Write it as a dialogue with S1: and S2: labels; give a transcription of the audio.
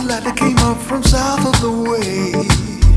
S1: light that came up from south of the way.